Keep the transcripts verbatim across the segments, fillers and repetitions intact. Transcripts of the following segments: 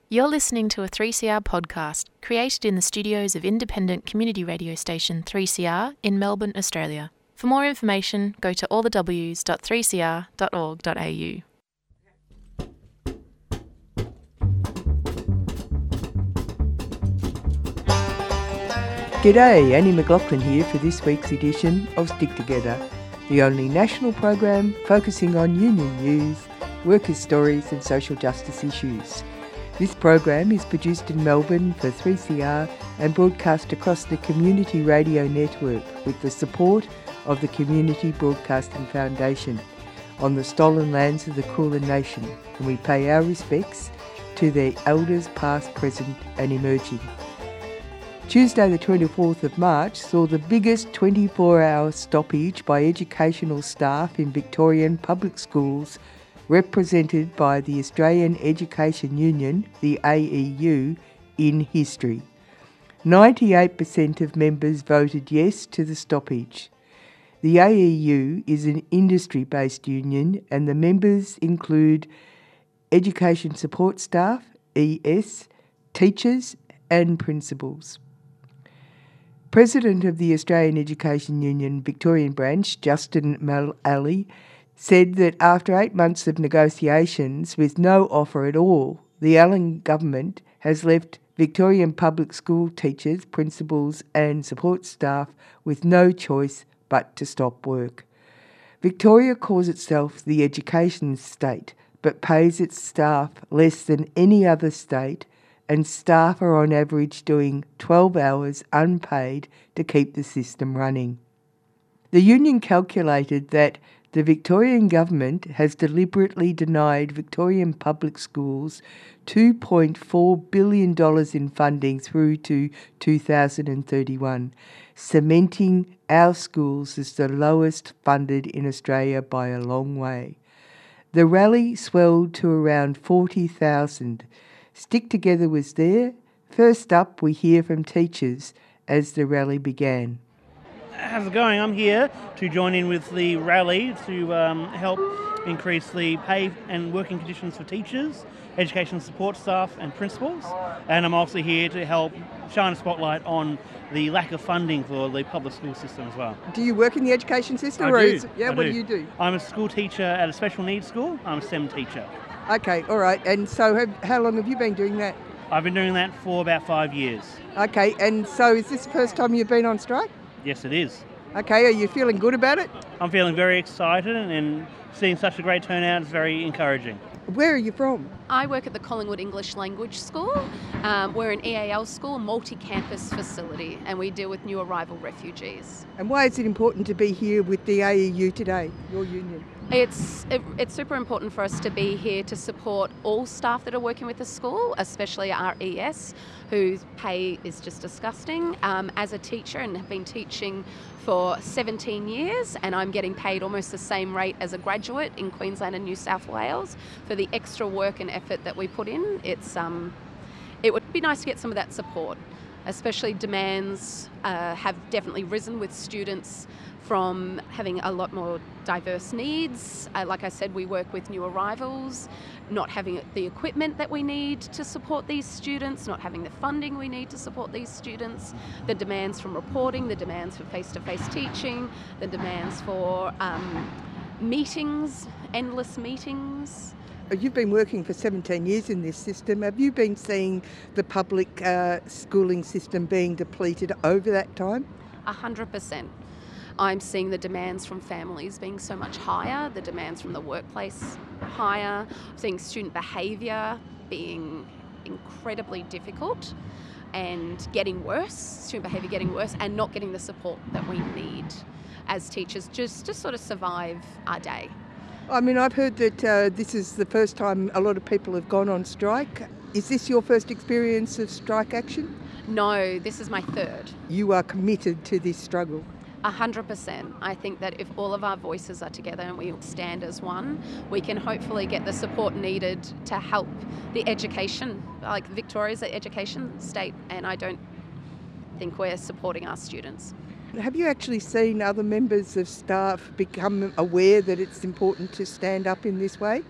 You're listening to a three C R podcast created in the studios of independent community radio station three C R in Melbourne, Australia. For more information, go to all the w s dot three c r dot org dot a u. G'day, Annie McLaughlin here for this week's edition of Stick Together, the only national program focusing on union news, workers' stories and social justice issues. This program is produced in Melbourne for three C R and broadcast across the Community Radio Network with the support of the Community Broadcasting Foundation on the stolen lands of the Kulin Nation, and we pay our respects to their elders past, present and emerging. Tuesday the twenty-fourth of March saw the biggest twenty-four hour stoppage by educational staff in Victorian public schools, represented by the Australian Education Union, the A E U, in history. ninety-eight percent of members voted yes to the stoppage. The A E U is an industry-based union and the members include education support staff, E S, teachers and principals. President of the Australian Education Union Victorian branch, Justin Mullally, said that after eight months of negotiations with no offer at all, the Allen government has left Victorian public school teachers, principals and support staff with no choice but to stop work. Victoria calls itself the education state, but pays its staff less than any other state, and staff are on average doing twelve hours unpaid to keep the system running. The union calculated that the Victorian government has deliberately denied Victorian public schools two point four billion dollars in funding through to two thousand thirty-one, cementing our schools as the lowest funded in Australia by a long way. The rally swelled to around forty thousand. Stick Together was there. First up, we hear from teachers as the rally began. How's it going? I'm here to join in with the rally to um, help increase the pay and working conditions for teachers, education support staff and principals. And I'm also here to help shine a spotlight on the lack of funding for the public school system as well. Do you work in the education system? I or do. Is, yeah, I what do. do you do? I'm a school teacher at a special needs school. I'm a STEM teacher. Okay, all right. And so have, how long have you been doing that? I've been doing that for about five years. Okay, and so is this the first time you've been on strike? Yes, it is. Okay, are you feeling good about it? I'm feeling very excited, and seeing such a great turnout is very encouraging. Where are you from? I work at the Collingwood English Language School. Um, we're an E A L school, a multi-campus facility, and we deal with new arrival refugees. And why is it important to be here with the A E U today, your union? It's it, it's super important for us to be here to support all staff that are working with the school, especially our E S, whose pay is just disgusting. Um, as a teacher, and have been teaching for seventeen years, and I'm getting paid almost the same rate as a graduate in Queensland and New South Wales for the extra work and effort that we put in. It's um, it would be nice to get some of that support. Especially demands uh, have definitely risen with students from having a lot more diverse needs. Uh, like I said, we work with new arrivals, not having the equipment that we need to support these students, not having the funding we need to support these students, the demands from reporting, the demands for face-to-face teaching, the demands for um, meetings, endless meetings. You've been working for seventeen years in this system. Have you been seeing the public uh, schooling system being depleted over that time? A hundred percent. I'm seeing the demands from families being so much higher, the demands from the workplace higher, I'm seeing student behaviour being incredibly difficult and getting worse, student behaviour getting worse, and not getting the support that we need as teachers just to sort of survive our day. I mean, I've heard that uh, this is the first time a lot of people have gone on strike. Is this your first experience of strike action? No, this is my third. You are committed to this struggle. A hundred percent. I think that if all of our voices are together and we stand as one, we can hopefully get the support needed to help the education. Like Victoria's an education state, and I don't think we're supporting our students. Have you actually seen other members of staff become aware that it's important to stand up in this way?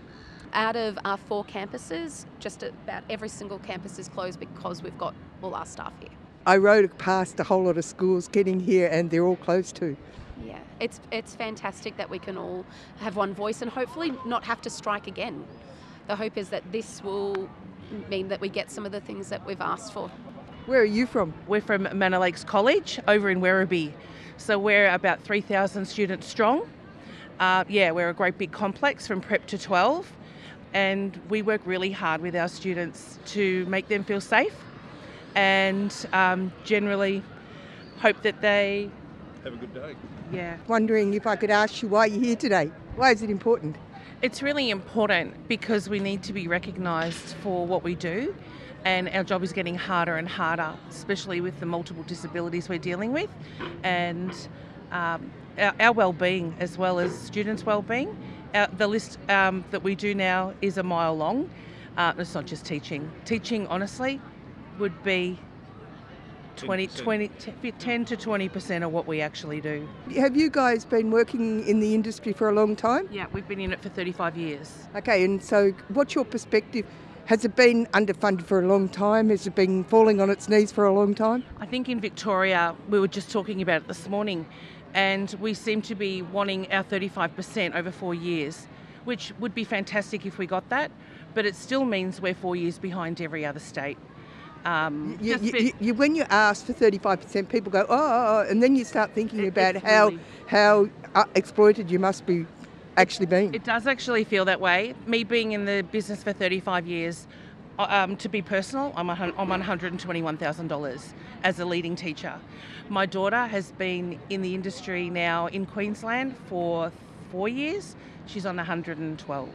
Out of our four campuses, just about every single campus is closed because we've got all our staff here. I rode past a whole lot of schools getting here and they're all closed too. Yeah, it's it's fantastic that we can all have one voice and hopefully not have to strike again. The hope is that this will mean that we get some of the things that we've asked for. Where are you from? We're from Manor Lakes College over in Werribee. So we're about three thousand students strong. Uh, yeah, we're a great big complex from prep to twelve. And we work really hard with our students to make them feel safe and um, generally hope that they have a good day. Yeah. Wondering if I could ask you why you're here today. Why is it important? It's really important because we need to be recognised for what we do, and our job is getting harder and harder, especially with the multiple disabilities we're dealing with, and um, our, our well-being as well as students' well-being. Uh, the list um, that we do now is a mile long. Uh, it's not just teaching. Teaching, honestly, would be twenty, twenty, ten to twenty percent of what we actually do. Have you guys been working in the industry for a long time? Yeah, we've been in it for thirty-five years. Okay, and so what's your perspective? Has it been underfunded for a long time? Has it been falling on its knees for a long time? I think in Victoria, we were just talking about it this morning, and we seem to be wanting our thirty-five percent over four years, which would be fantastic if we got that, but it still means we're four years behind every other state. Um, you, just you, bit- you, you, when you ask for thirty-five percent, people go, oh, oh, oh, and then you start thinking It- about it's how, really- how uh, exploited you must be actually being. It does actually feel that way. Me being in the business for thirty-five years, um, to be personal, I'm, a, hun- I'm on one hundred twenty-one thousand dollars as a leading teacher. My daughter has been in the industry now in Queensland for four years. She's on one hundred twelve.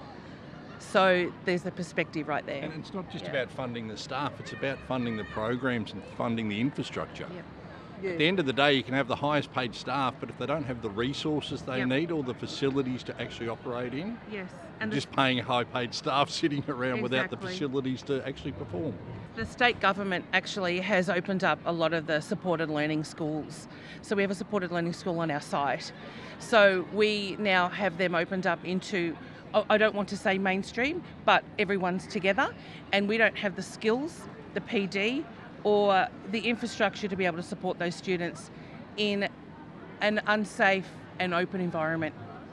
So there's the perspective right there. And it's not just Yeah. about funding the staff, it's about funding the programs and funding the infrastructure. Yep. Yeah. At the end of the day, you can have the highest paid staff, but if they don't have the resources they Yep. need or the facilities to actually operate in, Yes. And the, just paying high paid staff sitting around without the Exactly. facilities to actually perform. the state government actually has opened up a lot of the supported learning schools. So we have a supported learning school on our site. So we now have them opened up into, I don't want to say mainstream, but everyone's together, and we don't have the skills, the P D, or the infrastructure to be able to support those students in an unsafe and open environment.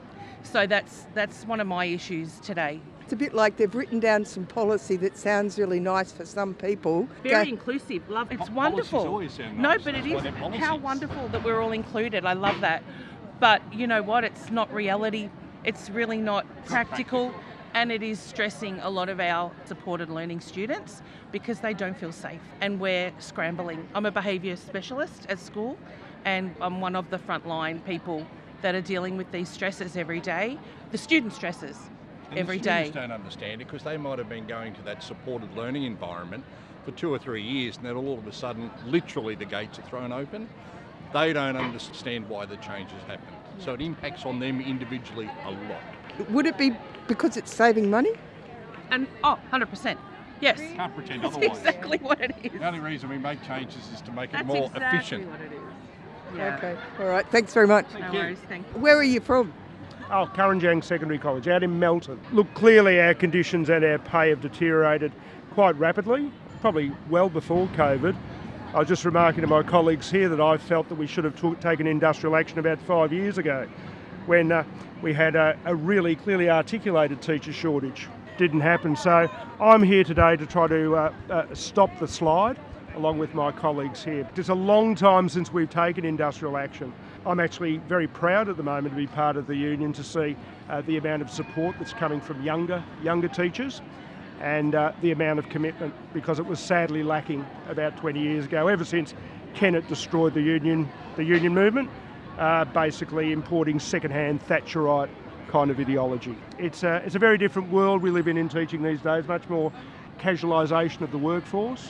So that's that's one of my issues today. It's a bit like they've written down some policy that sounds really nice for some people. Very Go- inclusive. Love. It's Po- policies wonderful. always sound No, nice. but That's it why is they're how policies. wonderful that we're all included. I love that. But you know what? It's not reality. It's really not practical, and it is stressing a lot of our supported learning students because they don't feel safe, and we're scrambling. I'm a behaviour specialist at school, and I'm one of the frontline people that are dealing with these stresses every day, the student stresses And every the day. students don't understand it because they might have been going to that supported learning environment for two or three years, and then all of a sudden, literally the gates are thrown open. They don't understand why the change has happened. So it impacts on them individually a lot. Would it be because it's saving money? And oh, one hundred percent. Yes. Can't pretend That's otherwise. exactly what it is. The only reason we make changes is to make it That's more exactly efficient. what it is. Yeah. Okay, all right, thanks very much. No you. worries, thank you. Where are you from? Oh, Kurrajong Secondary College, out in Melton. Look, clearly our conditions and our pay have deteriorated quite rapidly, probably well before COVID. I was just remarking to my colleagues here that I felt that we should have took, taken industrial action about five years ago when uh, we had a, a really clearly articulated teacher shortage. Didn't happen, so I'm here today to try to uh, uh, stop the slide along with my colleagues here. It's a long time since we've taken industrial action. I'm actually very proud at the moment to be part of the union to see uh, the amount of support that's coming from younger younger teachers and uh, the amount of commitment, because it was sadly lacking about twenty years ago, ever since Kennett destroyed the union, the union movement, uh, basically importing second-hand Thatcherite kind of ideology. It's a, it's a very different world we live in in teaching these days, much more casualisation of the workforce,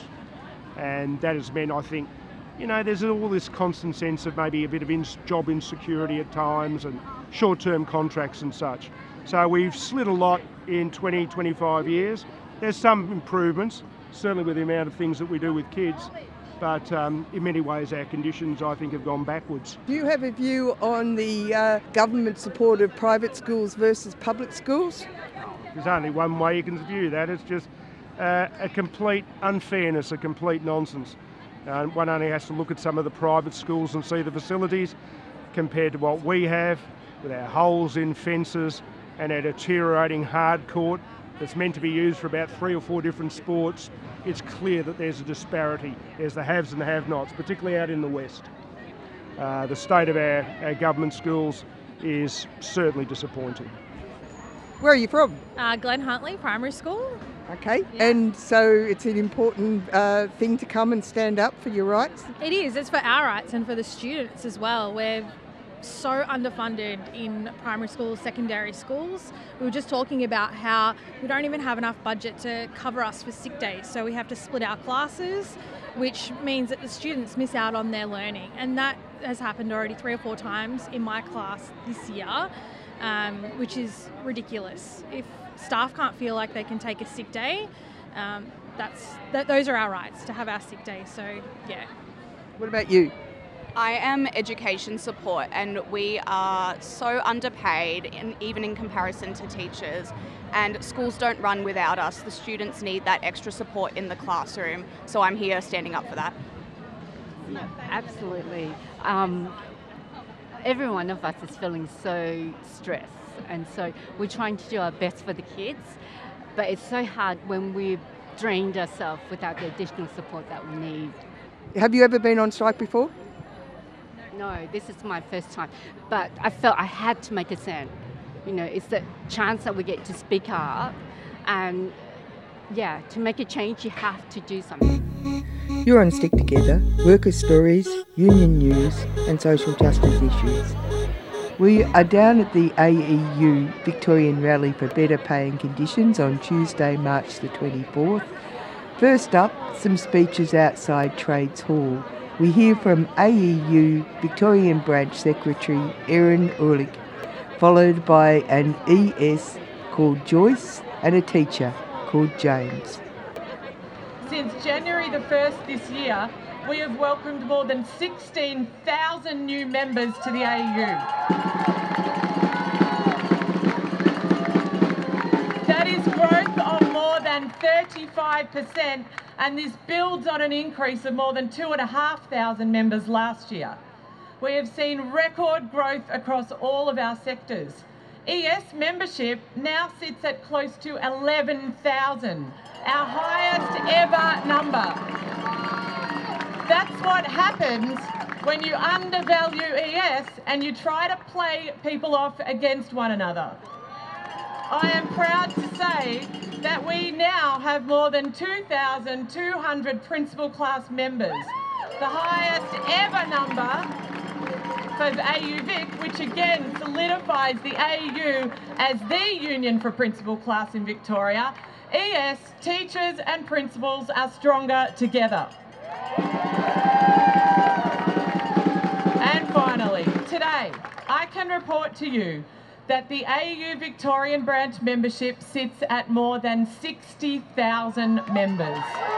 and that has meant, I think, you know, there's all this constant sense of maybe a bit of ins- job insecurity at times and short-term contracts and such. So we've slid a lot in twenty, twenty-five years. There's some improvements, certainly with the amount of things that we do with kids, but um, in many ways our conditions, I think, have gone backwards. Do you have a view on the uh, government support of private schools versus public schools? There's only one way you can view that. It's just uh, a complete unfairness, a complete nonsense. Uh, one only has to look at some of the private schools and see the facilities compared to what we have with our holes in fences and our deteriorating hard court that's meant to be used for about three or four different sports. It's clear that there's a disparity. There's the haves and the have-nots, particularly out in the west. Uh, the state of our, our government schools is certainly disappointing. Where are you from? Uh, Glen Huntley Primary School. Okay, Yeah. and so it's an important uh, thing to come and stand up for your rights? It is. It's for our rights and for the students as well. We're so underfunded in primary schools, secondary schools. We were just talking about how we don't even have enough budget to cover us for sick days, so we have to split our classes, which means that the students miss out on their learning. And that has happened already three or four times in my class this year, um, which is ridiculous. If staff can't feel like they can take a sick day, um, that's that, those are our rights to have our sick day. So yeah. What about you? I am education support, and we are so underpaid, in, even in comparison to teachers, and schools don't run without us. The students need that extra support in the classroom, so I'm here standing up for that. Yeah, absolutely. Um, every one of us is feeling so stressed, and so we're trying to do our best for the kids, but it's so hard when we've drained ourselves without the additional support that we need. Have you ever been on strike before? No, this is my first time, but I felt I had to make a stand. You know, it's the chance that we get to speak up, and yeah, to make a change, you have to do something. You're on Stick Together, worker stories, union news and social justice issues. We are down at the A E U Victorian Rally for Better Pay and Conditions on Tuesday, March the twenty-fourth. First up, some speeches outside Trades Hall. We hear from A E U Victorian Branch Secretary Erin Uhrlich, followed by an E S called Joyce and a teacher called James. Since January the first this year, we have welcomed more than sixteen thousand new members to the A E U. That is growth of more than thirty-five percent, and this builds on an increase of more than two and a half thousand members last year. We have seen record growth across all of our sectors. E S membership now sits at close to eleven thousand, our highest ever number. That's what happens when you undervalue E S and you try to play people off against one another. I am proud to say that we now have more than two thousand two hundred principal class members, the highest ever number for the A U Vic, which again solidifies the A E U as the union for principal class in Victoria. E S, teachers and principals are stronger together. And finally, today, I can report to you that the A E U Victorian branch membership sits at more than sixty thousand members.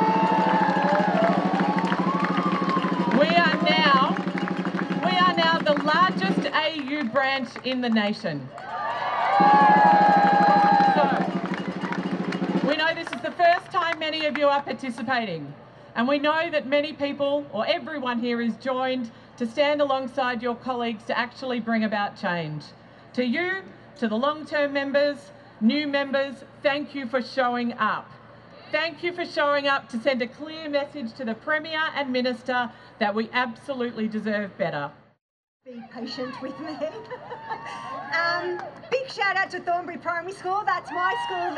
We are now, we are now the largest A E U branch in the nation. So, we know this is the first time many of you are participating, and we know that many people, or everyone here, is joined to stand alongside your colleagues to actually bring about change. To you, to the long-term members, new members, thank you for showing up. Thank you for showing up to send a clear message to the Premier and Minister that we absolutely deserve better. Be patient with me. um, big shout out to Thornbury Primary School, that's my school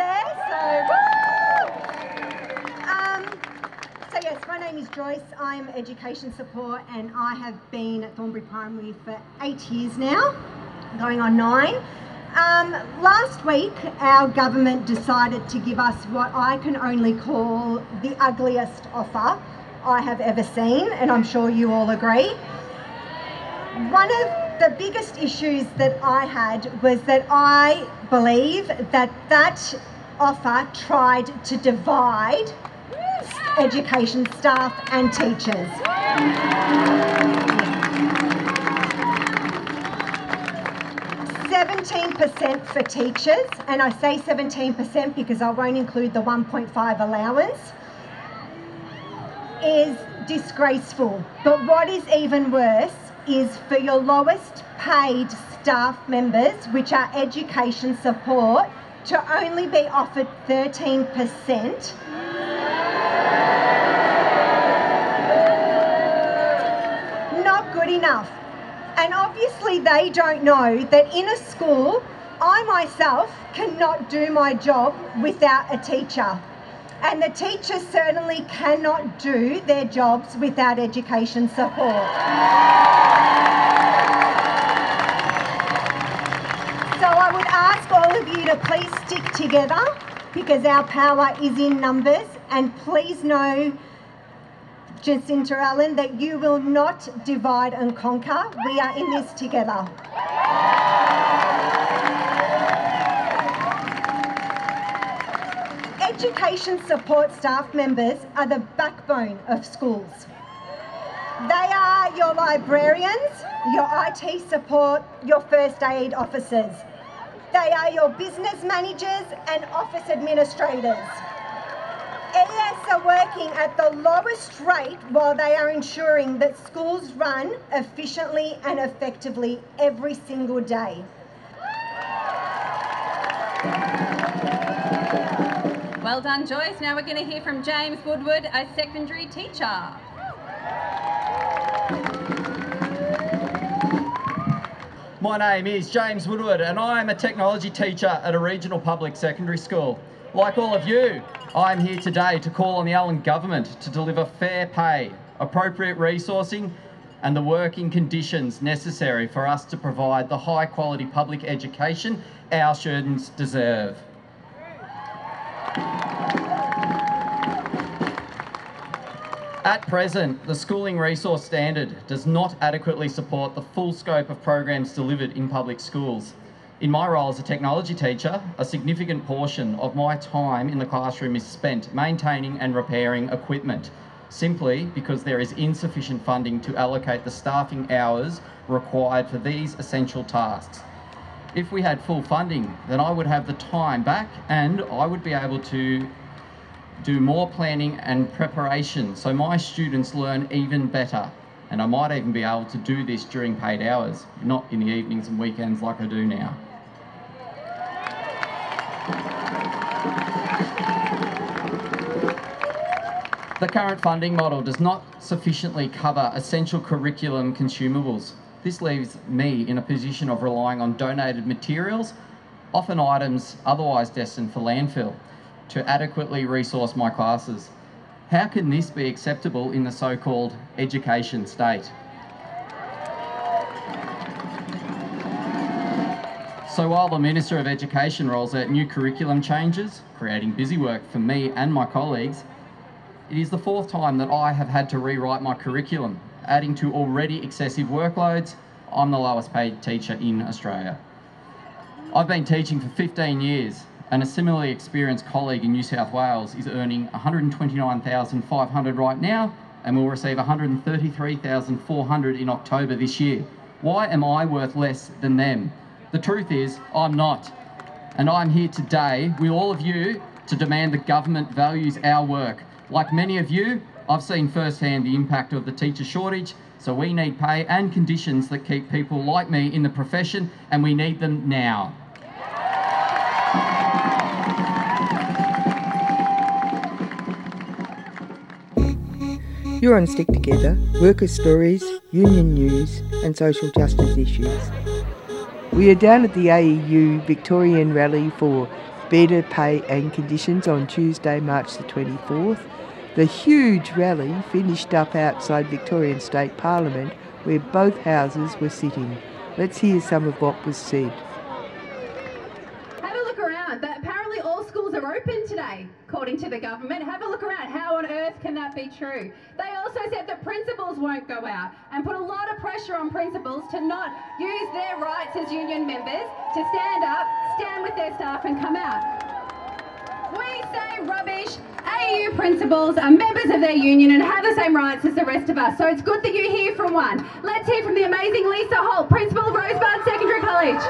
there, so woo! Um, so yes, my name is Joyce, I'm Education Support, and I have been at Thornbury Primary for eight years now, going on nine. Um, last week, our government decided to give us what I can only call the ugliest offer I have ever seen, and I'm sure you all agree. One of the biggest issues that I had was that I believe that that offer tried to divide education staff and teachers. seven seventeen percent for teachers, and I say seventeen percent because I won't include the one point five allowance, is disgraceful. But what is even worse is for your lowest paid staff members, which are education support, to only be offered thirteen percent. Not good enough. And obviously they don't know that in a school, I myself cannot do my job without a teacher. And the teachers certainly cannot do their jobs without education support. So I would ask all of you to please stick together because our power is in numbers, and please know, Jacinta Allen, that you will not divide and conquer. We are in this together. Education support staff members are the backbone of schools. They are your librarians, your I T support, your first aid officers. They are your business managers and office administrators. E S are working at the lowest rate while they are ensuring that schools run efficiently and effectively every single day. Well done, Joyce. Now we're going to hear from James Woodward, a secondary teacher. My name is James Woodward and I am a technology teacher at a regional public secondary school. Like all of you, I am here today to call on the Allen Government to deliver fair pay, appropriate resourcing and the working conditions necessary for us to provide the high quality public education our students deserve. At present, the Schooling Resource Standard does not adequately support the full scope of programs delivered in public schools. In my role as a technology teacher, a significant portion of my time in the classroom is spent maintaining and repairing equipment, simply because there is insufficient funding to allocate the staffing hours required for these essential tasks. If we had full funding, then I would have the time back and I would be able to do more planning and preparation so my students learn even better. And I might even be able to do this during paid hours, not in the evenings and weekends like I do now. The current funding model does not sufficiently cover essential curriculum consumables. This leaves me in a position of relying on donated materials, often items otherwise destined for landfill, to adequately resource my classes. How can this be acceptable in the so-called education state? So while the Minister of Education rolls out new curriculum changes, creating busy work for me and my colleagues, it is the fourth time that I have had to rewrite my curriculum, adding to already excessive workloads. I'm the lowest paid teacher in Australia. I've been teaching for fifteen years, and a similarly experienced colleague in New South Wales is earning one hundred twenty-nine thousand five hundred dollars right now and will receive one hundred thirty-three thousand four hundred dollars in October this year. Why am I worth less than them? The truth is, I'm not. And I'm here today with all of you to demand the government values our work. Like many of you, I've seen firsthand the impact of the teacher shortage, so we need pay and conditions that keep people like me in the profession, and we need them now. You're on Stick Together, workers' stories, union news and social justice issues. We are down at the A E U Victorian Rally for better pay and conditions on Tuesday, March the twenty-fourth. The huge rally finished up outside Victorian State Parliament where both houses were sitting. Let's hear some of what was said. Have a look around. Apparently all schools are open today, according to the government. Have a look around. How on earth can that be true? They also said that principals won't go out and put a lot of pressure on principals to not use their rights as union members to stand up, stand with their staff and come out. We say rubbish. A U principals are members of their union and have the same rights as the rest of us, so it's good that you hear from one. Let's hear from the amazing Lisa Holt, Principal of Rosebud Secondary College.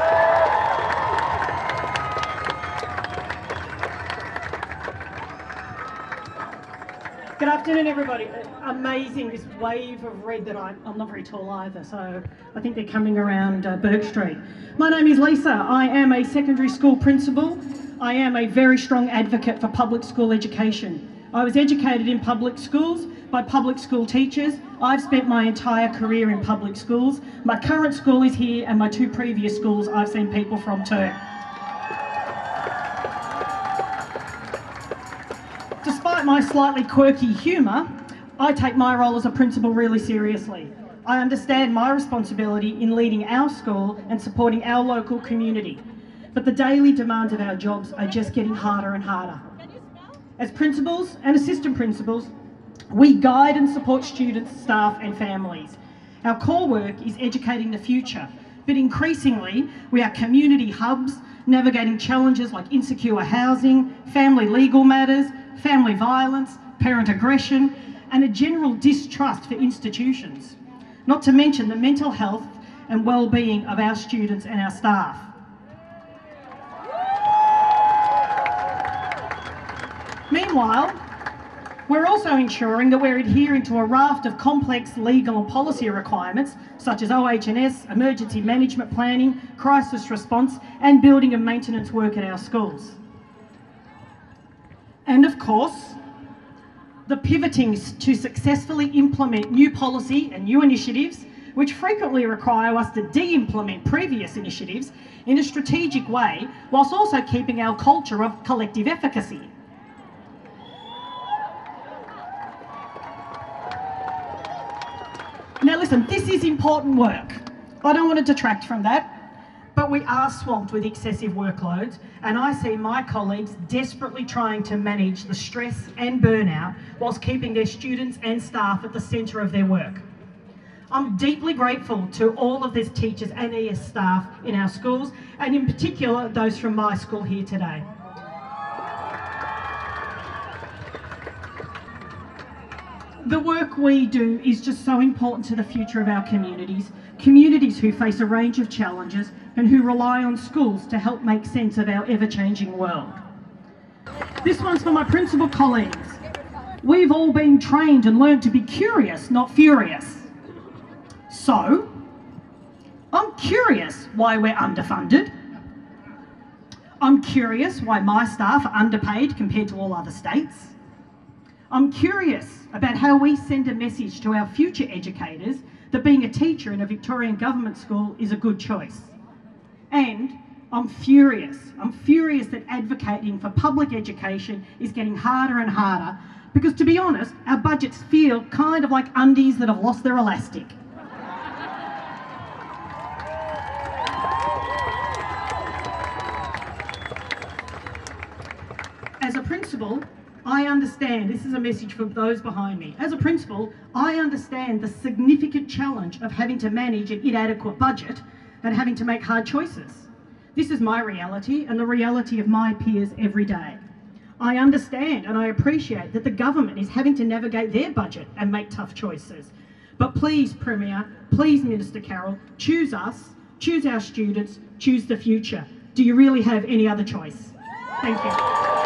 Good afternoon, everybody. Amazing, this wave of red that I, I'm not very tall either, so I think they're coming around uh, Burke Street. My name is Lisa. I am a secondary school principal. I am a very strong advocate for public school education. I was educated in public schools by public school teachers. I've spent my entire career in public schools. My current school is here, and my two previous schools I've seen people from too. Despite my slightly quirky humour, I take my role as a principal really seriously. I understand my responsibility in leading our school and supporting our local community. But the daily demands of our jobs are just getting harder and harder. As principals and assistant principals, we guide and support students, staff and families. Our core work is educating the future, but increasingly we are community hubs, navigating challenges like insecure housing, family legal matters, family violence, parent aggression, and a general distrust for institutions. Not to mention the mental health and well-being of our students and our staff. Meanwhile, we're also ensuring that we're adhering to a raft of complex legal and policy requirements such as O H and S, emergency management planning, crisis response and building and maintenance work at our schools. And of course, the pivoting to successfully implement new policy and new initiatives which frequently require us to de-implement previous initiatives in a strategic way whilst also keeping our culture of collective efficacy. Now listen, this is important work. I don't want to detract from that, but we are swamped with excessive workloads, and I see my colleagues desperately trying to manage the stress and burnout whilst keeping their students and staff at the centre of their work. I'm deeply grateful to all of these teachers and E S staff in our schools, and in particular those from my school here today. The work we do is just so important to the future of our communities, communities who face a range of challenges and who rely on schools to help make sense of our ever-changing world. This one's for my principal colleagues. We've all been trained and learned to be curious, not furious. So, I'm curious why we're underfunded. I'm curious why my staff are underpaid compared to all other states. I'm curious about how we send a message to our future educators that being a teacher in a Victorian government school is a good choice. And I'm furious. I'm furious that advocating for public education is getting harder and harder because, to be honest, our budgets feel kind of like undies that have lost their elastic. As a principal, I understand, this is a message for those behind me. As a principal, I understand the significant challenge of having to manage an inadequate budget and having to make hard choices. This is my reality and the reality of my peers every day. I understand and I appreciate that the government is having to navigate their budget and make tough choices. But please, Premier, please, Minister Carroll, choose us, choose our students, choose the future. Do you really have any other choice? Thank you.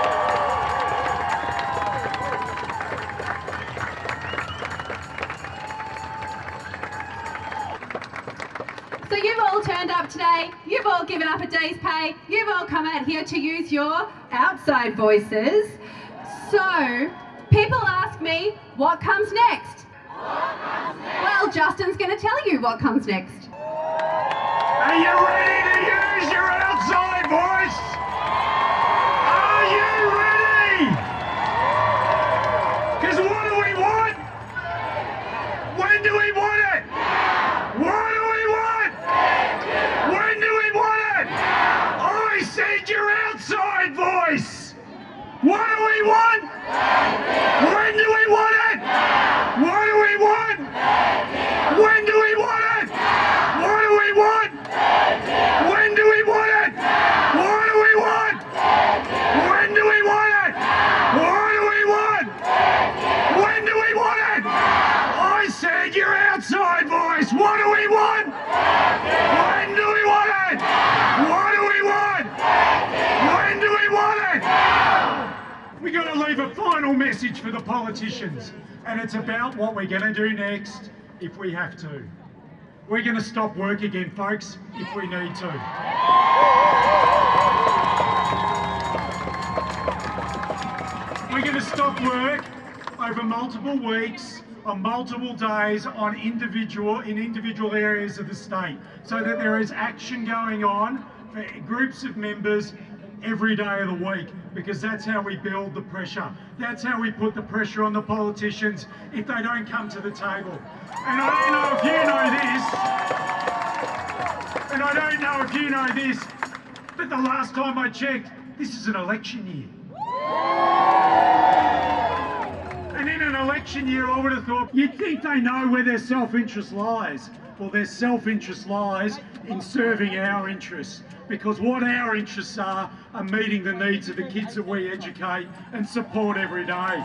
So you've all turned up today, you've all given up a day's pay, you've all come out here to use your outside voices. So, people ask me, what comes next? What comes next? Well, Justin's going to tell you what comes next. Are you ready to use your outside voice? Are you ready? Because what do we want? When do we want it? What do we want? When do we want it? I said your outside voice. What do we want? When do we want it? What do we want? When do we want it? What do we want? When do we want it? What do we want? When do we want message for the politicians, and it's about what we're going to do next if we have to. We're going to stop work again, folks, if we need to. We're going to stop work over multiple weeks, on multiple days, on individual in individual areas of the state, so that there is action going on for groups of members every day of the week, because that's how we build the pressure. That's how we put the pressure on the politicians if they don't come to the table. And I don't know if you know this, and I don't know if you know this, but the last time I checked, this is an election year. And in an election year, I would have thought, you'd think they know where their self-interest lies. Well, their self-interest lies in serving our interests, because what our interests are are meeting the needs of the kids that we educate and support every day.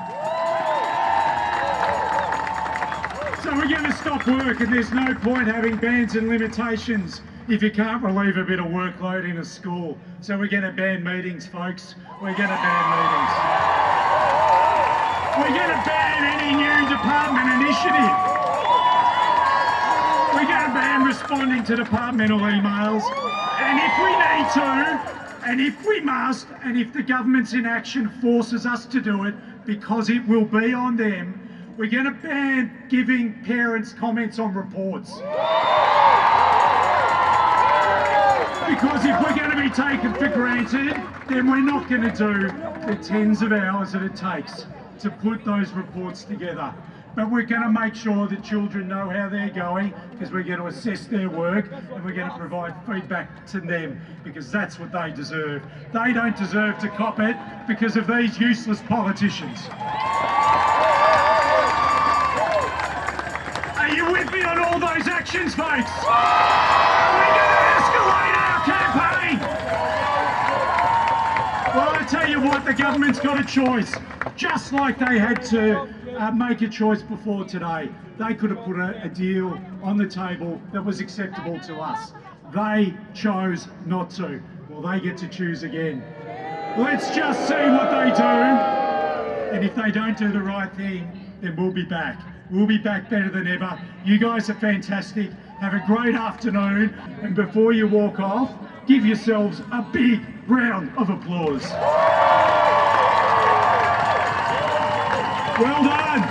So we're going to stop work, and there's no point having bans and limitations if you can't relieve a bit of workload in a school. So we're going to ban meetings, folks. We're going to ban meetings. We're going to ban any new department initiative. We're going to ban responding to departmental emails. And if we need to, and if we must, and if the government's inaction forces us to do it, because it will be on them, we're going to ban giving parents comments on reports. Because if we're going to be taken for granted, then we're not going to do the tens of hours that it takes to put those reports together. But we're going to make sure that children know how they're going, because we're going to assess their work and we're going to provide feedback to them, because that's what they deserve. They don't deserve to cop it because of these useless politicians. Are you with me on all those actions, folks? We're going to escalate our campaign. Well, I tell you what, the government's got a choice. Just like they had to uh, make a choice before today. They could have put a, a deal on the table that was acceptable to us. They chose not to. Well, they get to choose again. Let's just see what they do. And if they don't do the right thing, then we'll be back. We'll be back better than ever. You guys are fantastic. Have a great afternoon. And before you walk off, give yourselves a big round of applause. Well done.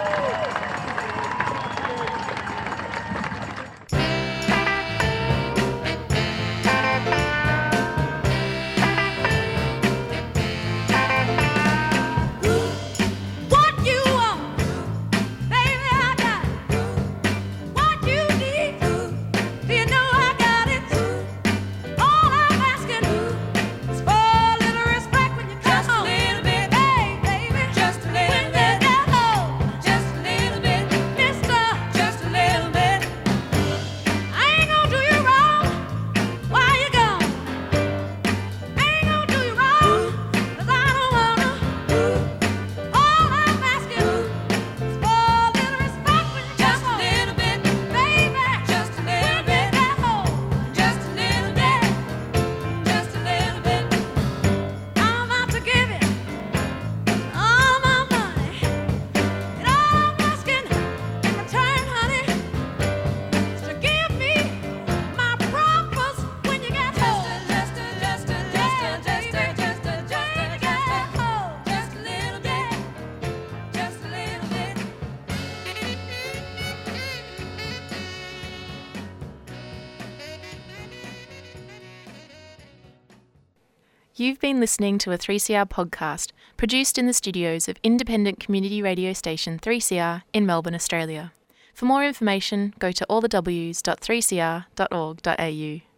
You've been listening to a three C R podcast produced in the studios of independent community radio station three C R in Melbourne, Australia. For more information, go to all the w s dot three c r dot org dot a u.